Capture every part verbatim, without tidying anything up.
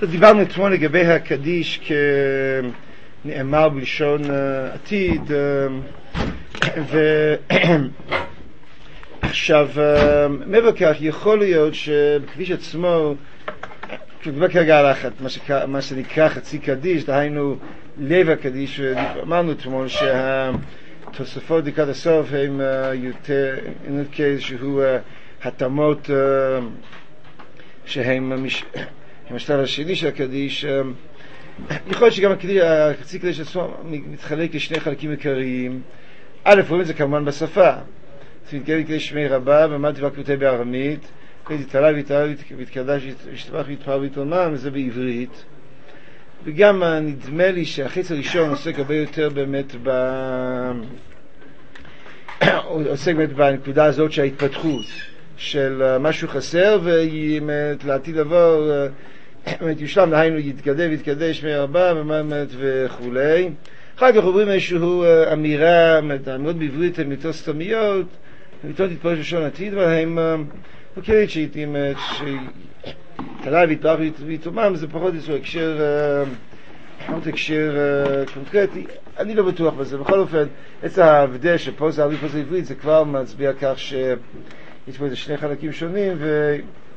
דיברנו אתמול לגבי הקדיש כנאמר בלשון עתיד, ועכשיו מעבר כך יכול להיות שבקדיש עצמו, כשנדבר כרגע על מה שנקרא חצי קדיש, דהיינו לב הקדיש, אמרנו אתמול שהתוספות לקראת הסוף הם יותר כאיזשהו התאמות שהם המשתל השני של הקדיש. יכול להיות שגם החצי קדיש עצמו מתחלק לשני חלקים עיקריים. א', רואים את זה כמובן בשפה, מתקרב קדיש שמי רבה, ומה דבר כותב בארמית, קדיש תעלה ויתעלה ויתקדש וישתבח ויתפאר ויתרומם, וזה בעברית. וגם נדמה לי שהחץ הראשון עוסק הרבה יותר באמת ב... עוסק באמת בנקודה הזאת של ההתפתחות של משהו חסר, ולעתיד לבוא יושלם, דהיינו יתקדם ויתקדש מהרבה וכולי. אחר כך עוברים איזשהו אמירה, אמירות בעברית הן יותר סתמיות, הן יותר תתפרש לשון עתיד, אבל הן מוכרת שתעלה ויתפאר ויתרומם, זה פחות איזשהו הקשר, פחות הקשר קונקרטי. אני לא בטוח בזה. בכל אופן, עצם ההבדל שפה זה ערבית, פה זה עברית, זה כבר מצביע כך שיש פה איזה שני חלקים שונים, ו...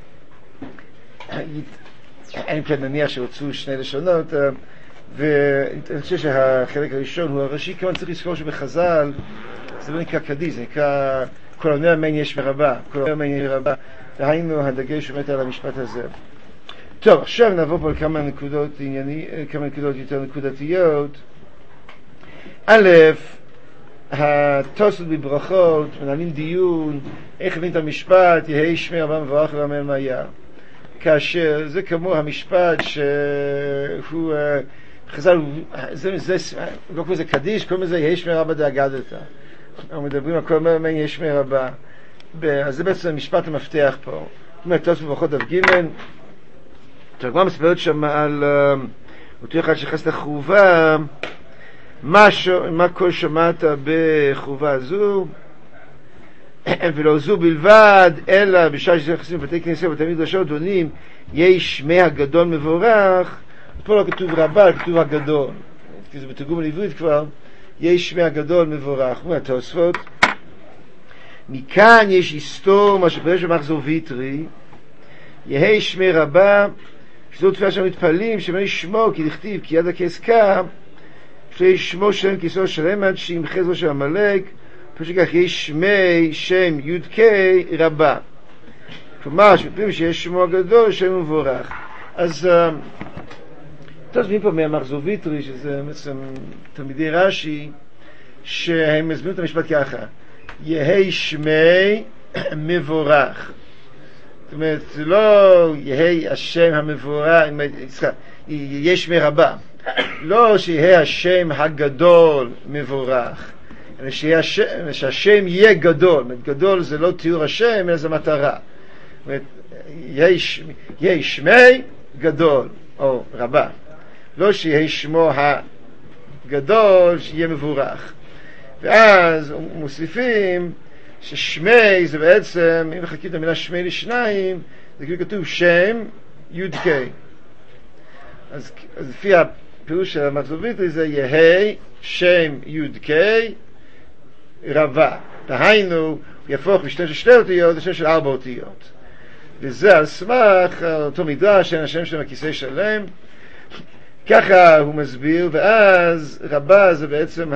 אין כאן נניח שרצו שני לשונות, ואני חושב שהחלק הראשון הוא הראשי. כמובן צריך לזכור שבחז"ל זה לא נקרא קדיש, זה נקרא כל עונה מן יש מרבה, כל עונה מן יש מרבה, דהיינו הדגש באמת על המשפט הזה. טוב, עכשיו נעבור פה על כמה נקודות ענייני, כמה נקודות יותר נקודתיות. א', התוספות בברכות מנהלים דיון איך מבין את המשפט יהי שמי רבה מבורך ואמן מה היה, כאשר זה כמו המשפט שהוא חז"ל, זה, זה, לא כמו זה קדיש, קוראים לזה יהי שמי רבה דאגדת, אנחנו מדברים על כל מה יהי שמי רבה, אז זה בעצם משפט המפתח פה. זאת אומרת, תוספות בברכות אף גימן, תרגמה מספרת שם על אותו אחד שחס לחובה, מה, ש... מה כל שמעת בחובה זו, ולא זו בלבד, אלא בשעה שזה נכנסים בבתי כנסיות ובתי מדרשות עונים יש שמי הגדול מבורך. פה לא כתוב רבה, כתוב הגדול, כי זה בתרגום לעברית כבר, יש שמי הגדול מבורך. אומר התוספות, מכאן יש היסטור מה שפרש במחזור ויטרי, יהי שמי רבה, שזו תפילה שם מתפעלים שמי שמו כי לכתיב כי יד הכסקה שמו שם כיסו שלם עד שימחה זו של המלאק, פשוט כך יש שמי שם יוד קי רבה, כלומר שמפים שיש שמו הגדול שם מבורך. אז תסבירים פה מהמחזור ויטרי, שזה בעצם תלמידי רש"י, שהם מסבירים את המשפט ככה, יהי שמי מבורך. זאת אומרת, זה לא יהי השם המבורך, יש שמי רבה, לא שיהיה השם הגדול מבורך, אלא שהשם יהיה גדול. גדול זה לא תיאור השם, אלא זה מטרה. יהיה שמי גדול או רבה, לא שיהיה שמו הגדול שיהיה מבורך. ואז מוסיפים ששמי זה בעצם, אם מחכים את המילה שמי לשניים, זה כאילו כתוב שם יוד קי. אז, אז לפי הפירוש של המחזור ויטרי זה יהי שם יוד קי רבה, דהיינו הוא יהפוך משתם של שתי אותיות לשם של ארבע אותיות, וזה על סמך אותו מדרש שאין השם שם הכיסא שלם, ככה הוא מסביר. ואז רבה זה בעצם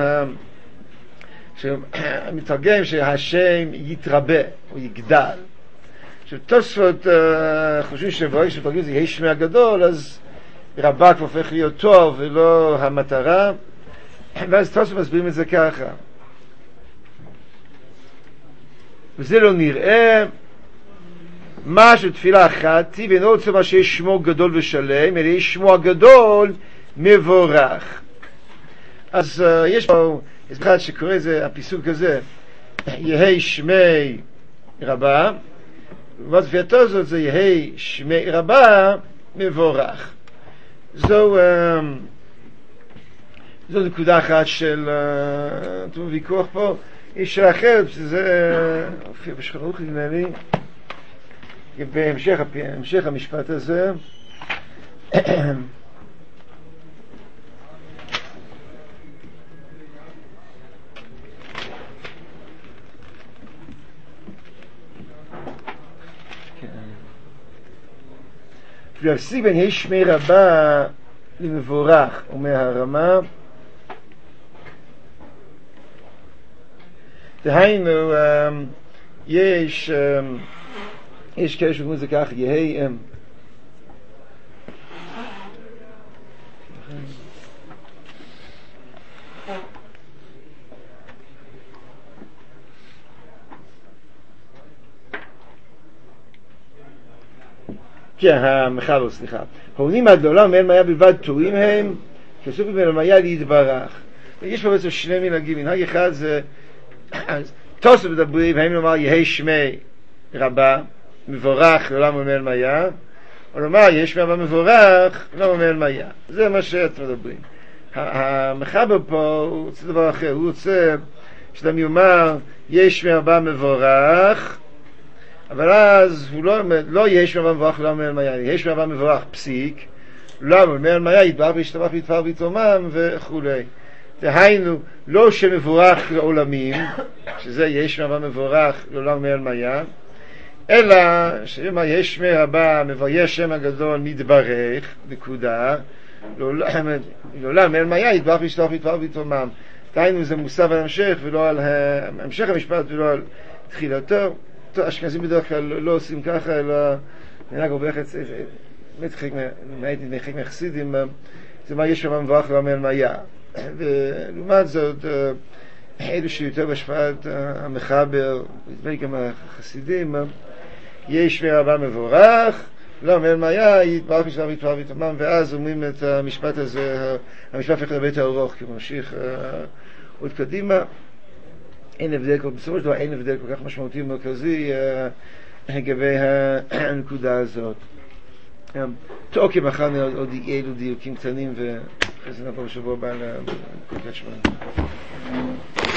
המתרגם שהשם יתרבה או יגדל. עכשיו תוספות חושבים שברגע שמתרגם זה יהי שמי הגדול, אז רבה כבר הופך להיות טוב ולא המטרה, ואז תוספות מסבירים את זה ככה, וזה לא נראה מה שתפילה אחת ואינו רוצה מה שיש שמו גדול ושלם, אלא יש שמו הגדול מבורך. אז uh, יש פה איזה אחד שקורא איזה הפיסוק כזה, יהי שמי רבה, ואז לפייתו זאת זה יהי שמי רבה מבורך. זו uh, זו נקודה אחת של uh, ויכוח פה. יש אחרת שזה הופיע בשחרוך נדמה לי בהמשך, המשך המשפט הזה, להפסיק בין יש שמי רבה למבורך, אומר הרמה. דהיינו, יש יש כאלה שאומרים את זה כך, יהי כן, המחבר, סליחה. העונים עד לעולם מאין מיה בלבד טועים הם, כסוף ממנו מיה להתברך. יש פה בעצם שני מנהגים. מנהג אחד זה, תוספות מדברים, הם לומר יהי שמי רבה, מבורך לעולם ומאין מיה, או לומר יש שמי רבה מבורך, לעולם ומאין מיה. זה מה שאתם מדברים. המחבר פה הוא רוצה דבר אחר, הוא רוצה שאדם יאמר יש שמי רבה מבורך, אבל אז הוא לא, לא יש רבה מבורך לעולם ומאין מיה, יש רבה מבורך פסיק, לעולם ומאין מיה יתברך וישתבח ויתפאר ויתרומם וכו'. דהיינו, לא שמבורך לעולמים, שזה יש רבה מבורך לעולם ומאין מיה, אלא שאומר יש שמי רבה מבויש שם הגדול מתברך, נקודה, לעולם ומאין מיה יתברך וישתבח ויתפאר ויתרומם. דהיינו זה מוסב על המשך ולא על המשך המשפט ולא על תחילתו. אשכנזים בדרך כלל לא עושים ככה, אלא מנהג הרבה חצי, באמת חלק מהחסידים, זה מה יש רבה מבורך לעולם ומאין מיה. ולעומת זאת, אלו שיותר בהשפעת המחבר, נדמה לי גם החסידים, יש שמי רבה מבורך, לעולם ומאין מיה, יתברך וישתבח ויתפאר ויתרומם, ואז אומרים את המשפט הזה, המשפט הולך לבית הארוך, כי הוא ממשיך עוד קדימה. אין הבדל, בסופו של דבר אין הבדל כל כך משמעותי ומרכזי לגבי הנקודה הזאת. טוב, כי מחר עוד אילו דיוקים קטנים, ואחרי זה נעבור בשבוע הבא לקודש שמונה.